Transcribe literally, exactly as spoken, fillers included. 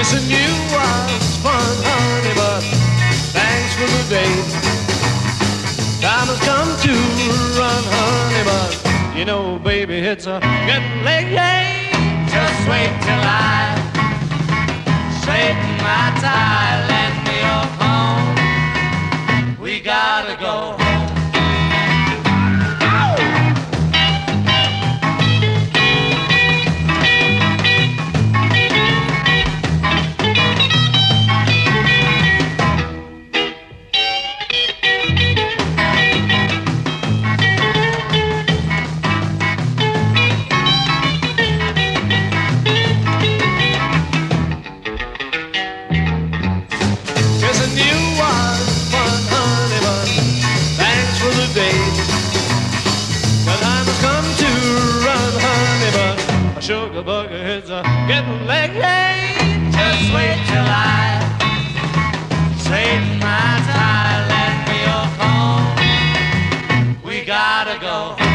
Kissing you was fun, honey, but thanks for the date. Time has come to run, honey, but you know, baby, it's a getting late. Just wait till I straighten my tie, let me off home. We gotta go home. Sugar buckets are getting late. Just wait till I straighten my tie, let me off home. We gotta go home.